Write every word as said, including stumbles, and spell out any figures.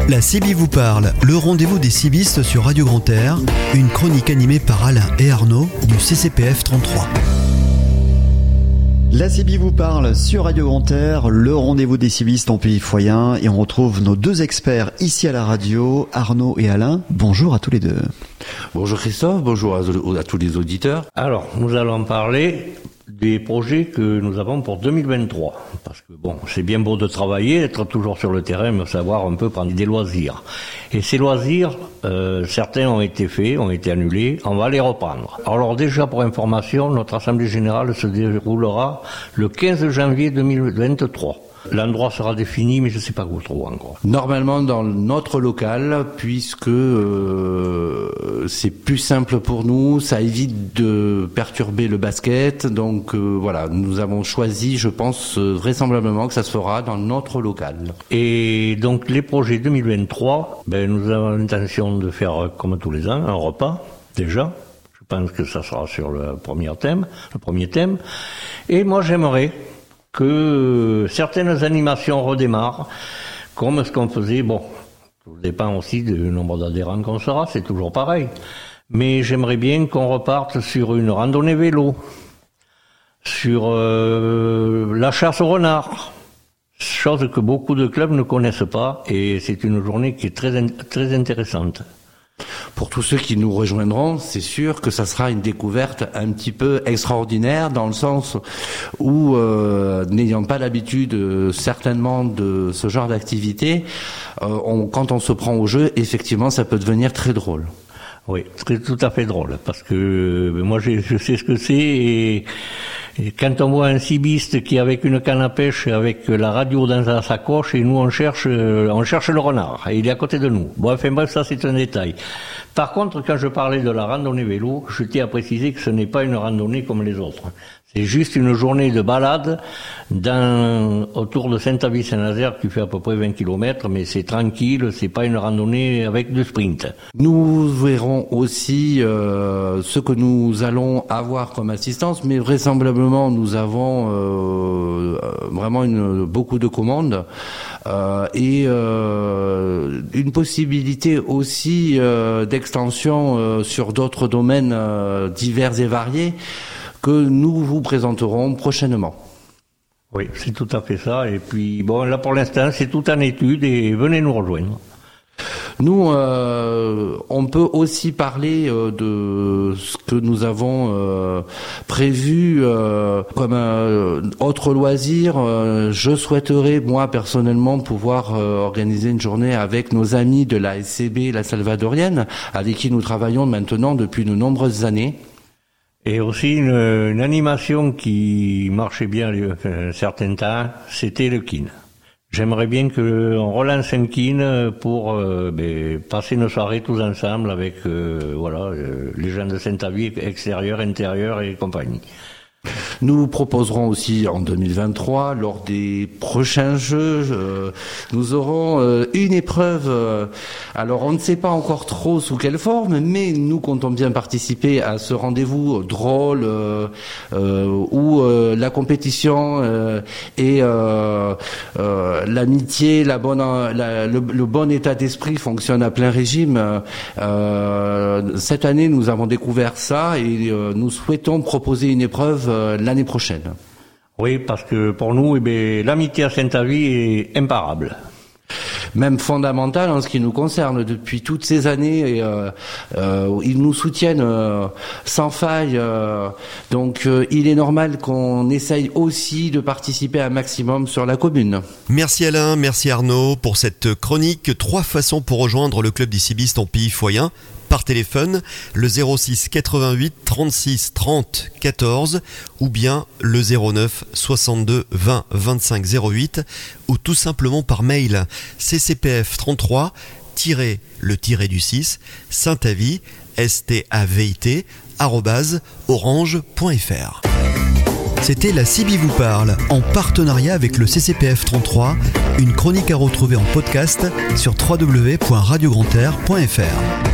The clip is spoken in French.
La C B vous parle, le rendez-vous des cibistes sur Radio Grand Air, une chronique animée par Alain et Arnaud du C C P F trente-trois. La C B vous parle sur Radio Grand Air, le rendez-vous des cibistes en pays foyen, et on retrouve nos deux experts ici à la radio, Arnaud et Alain. Bonjour à tous les deux. Bonjour Christophe, bonjour à, à tous les auditeurs. Alors, nous allons parler des projets que nous avons pour deux mille vingt-trois. Parce que bon, c'est bien beau de travailler, d'être toujours sur le terrain, mais savoir un peu prendre des loisirs. Et ces loisirs, euh, certains ont été faits, ont été annulés, on va les reprendre. Alors déjà, pour information, notre assemblée générale se déroulera le quinze janvier deux mille vingt-trois. L'endroit sera défini, mais je ne sais pas où trop encore. Normalement dans notre local, puisque euh, c'est plus simple pour nous, ça évite de perturber le basket. Donc euh, voilà, nous avons choisi, je pense euh, vraisemblablement que ça se fera dans notre local. Et donc les projets deux mille vingt-trois, ben, nous avons l'intention de faire comme tous les ans un repas, déjà. Je pense que ça sera sur le premier thème, le premier thème. Et moi j'aimerais que certaines animations redémarrent, comme ce qu'on faisait, bon, tout dépend aussi du nombre d'adhérents qu'on sera, c'est toujours pareil. Mais j'aimerais bien qu'on reparte sur une randonnée vélo, sur euh, la chasse au renard, chose que beaucoup de clubs ne connaissent pas, et c'est une journée qui est très, très intéressante. Pour tous ceux qui nous rejoindront, c'est sûr que ça sera une découverte un petit peu extraordinaire, dans le sens où, euh, n'ayant pas l'habitude euh, certainement de ce genre d'activité, euh, on, quand on se prend au jeu, effectivement, ça peut devenir très drôle. Oui, c'est tout à fait drôle, parce que euh, moi je, je sais ce que c'est, et, et quand on voit un cibiste qui est avec une canne à pêche, avec la radio dans sa sacoche, et nous on cherche, euh, on cherche le renard, et il est à côté de nous. Bon, enfin bref, ça c'est un détail. Par contre, quand je parlais de la randonnée vélo, je tiens à préciser que ce n'est pas une randonnée comme les autres. C'est juste une journée de balade dans, autour de Saint-Avis-Saint-Nazaire qui fait à peu près vingt kilomètres, mais c'est tranquille, c'est pas une randonnée avec du sprint. Nous verrons aussi euh, ce que nous allons avoir comme assistance, mais vraisemblablement nous avons euh, vraiment une, beaucoup de commandes euh, et euh, une possibilité aussi euh, d'extension euh, sur d'autres domaines euh, divers et variés que nous vous présenterons prochainement. Oui, c'est tout à fait ça. Et puis, bon, là pour l'instant, c'est tout en étude et venez nous rejoindre. Nous, euh, on peut aussi parler euh, de ce que nous avons euh, prévu euh, comme un autre loisir. Euh, je souhaiterais, moi, personnellement, pouvoir euh, organiser une journée avec nos amis de la S C B, la Salvadorienne, avec qui nous travaillons maintenant depuis de nombreuses années. Et aussi une, une animation qui marchait bien un certain temps, c'était le kin. J'aimerais bien qu'on relance un kin pour euh, ben, passer une soirée tous ensemble avec euh, voilà euh, les gens de Saint-Avis, extérieur, intérieur et compagnie. Nous proposerons aussi en deux mille vingt-trois, lors des prochains jeux, euh, nous aurons euh, une épreuve. Euh, alors on ne sait pas encore trop sous quelle forme, mais nous comptons bien participer à ce rendez-vous drôle euh, euh, où euh, la compétition euh, et euh, euh, l'amitié, la bonne, la, le, le bon état d'esprit fonctionnent à plein régime. Euh, cette année, nous avons découvert ça et euh, nous souhaitons proposer une épreuve l'année prochaine. Oui, parce que pour nous, eh bien, l'amitié à Saint-Avis est imparable. Même fondamentale en ce qui nous concerne depuis toutes ces années. Et, euh, euh, ils nous soutiennent euh, sans faille. Euh, donc euh, il est normal qu'on essaye aussi de participer un maximum sur la commune. Merci Alain, merci Arnaud pour cette chronique. Trois façons pour rejoindre le club des cibistes en pays foyen. Par téléphone, le zéro six quatre-vingt-huit trente-six trente quatorze ou bien le zéro neuf soixante-deux vingt vingt-cinq zéro huit ou tout simplement par mail c c p f trente-trois le tiré du six Saint-Avis S T A V I T arobase orange point f r. C'était la C B vous parle en partenariat avec le C C P F trente-trois, une chronique à retrouver en podcast sur w w w point radio grand air point f r.